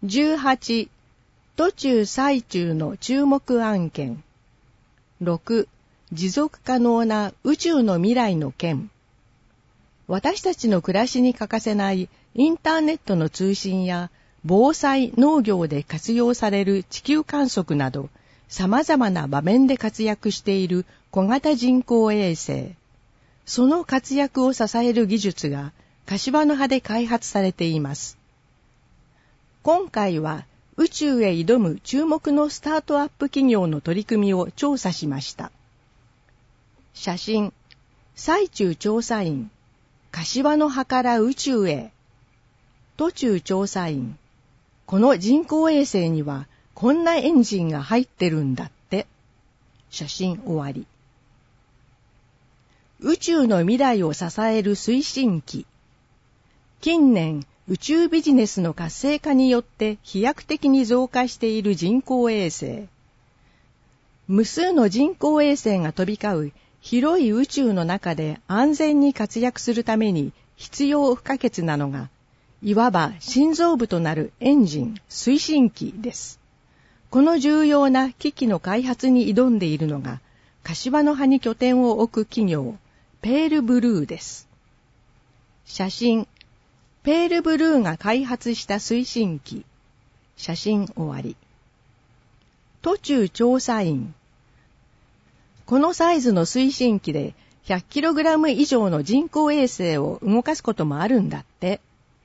18、途中最中の注目案件。6、持続可能な宇宙の未来の件。私たちの暮らしに欠かせないインターネットの通信や防災農業で活用される地球観測など様々な場面で活躍している小型人工衛星。その活躍を支える技術が柏の葉で開発されています。今回は宇宙へ挑む注目のスタートアップ企業の取り組みを調査しました。写真、最中調査員、柏の葉から宇宙へ。途中調査員、この人工衛星にはこんなエンジンが入ってるんだって。写真終わり。宇宙の未来を支える推進機。近年、宇宙ビジネスの活性化によって飛躍的に増加している人工衛星。無数の人工衛星が飛び交う広い宇宙の中で安全に活躍するために必要不可欠なのが、いわば心臓部となるエンジン、推進機です。この重要な機器の開発に挑んでいるのが、柏の葉に拠点を置く企業、ペールブルーです。写真、ペールブルーが開発した推進機。写真終わり。途中調査員。このサイズの推進機で 100kg 以上の人工衛星を動かすこともあるんだって。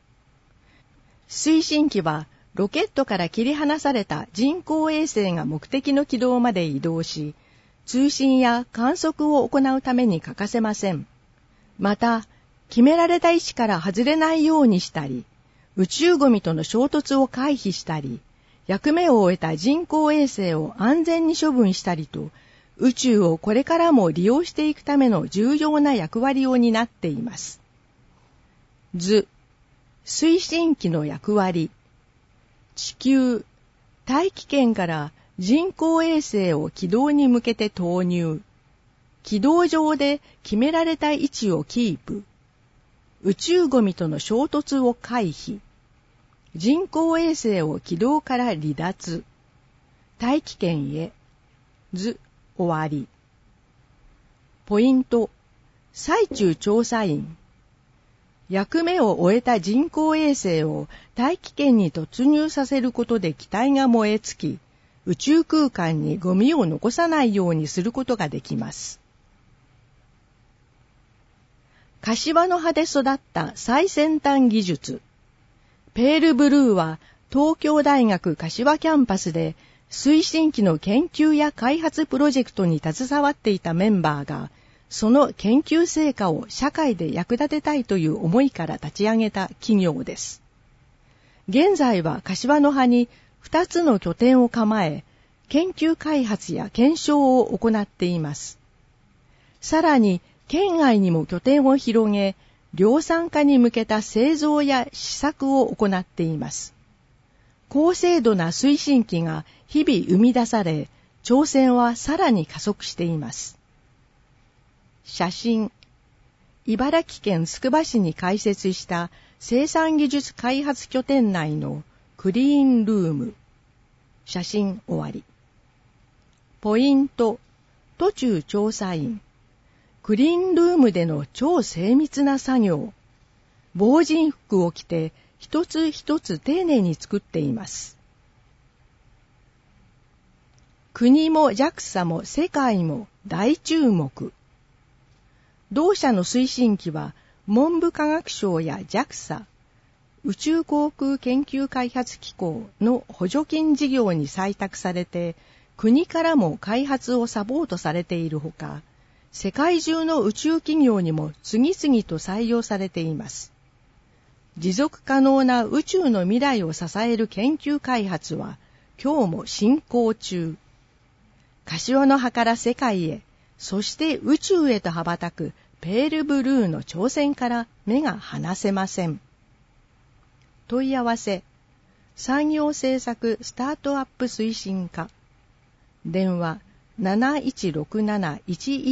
推進機はロケットから切り離された人工衛星が目的の軌道まで移動し、通信や観測を行うために欠かせません。また、決められた位置から外れないようにしたり、宇宙ゴミとの衝突を回避したり、役目を終えた人工衛星を安全に処分したりと、宇宙をこれからも利用していくための重要な役割を担っています。図、推進機の役割。地球、大気圏から人工衛星を軌道に向けて投入。軌道上で決められた位置をキープ。宇宙ゴミとの衝突を回避。人工衛星を軌道から離脱。大気圏へ。図、終わり。ポイント、最中調査員。役目を終えた人工衛星を大気圏に突入させることで機体が燃え尽き、宇宙空間にゴミを残さないようにすることができます。柏の葉で育った最先端技術。ペールブルーは東京大学柏キャンパスで推進機の研究や開発プロジェクトに携わっていたメンバーが、その研究成果を社会で役立てたいという思いから立ち上げた企業です。現在は柏の葉に2つの拠点を構え、研究開発や検証を行っています。さらに、県外にも拠点を広げ、量産化に向けた製造や試作を行っています。高精度な推進機が日々生み出され、挑戦はさらに加速しています。写真、茨城県つくば市に開設した生産技術開発拠点内のクリーンルーム。写真終わり。ポイント、途中調査員。クリーンルームでの超精密な作業。防塵服を着て一つ一つ丁寧に作っています。国も JAXA も世界も大注目。同社の推進機は文部科学省や JAXA、宇宙航空研究開発機構の補助金事業に採択されて、国からも開発をサポートされているほか、世界中の宇宙企業にも次々と採用されています。持続可能な宇宙の未来を支える研究開発は今日も進行中。柏の葉から世界へ、そして宇宙へと羽ばたくペールブルーの挑戦から目が離せません。問い合わせ、産業政策スタートアップ推進課。電話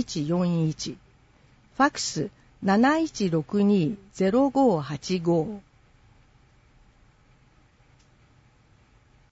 7167-1141。ファクス 7162-0585。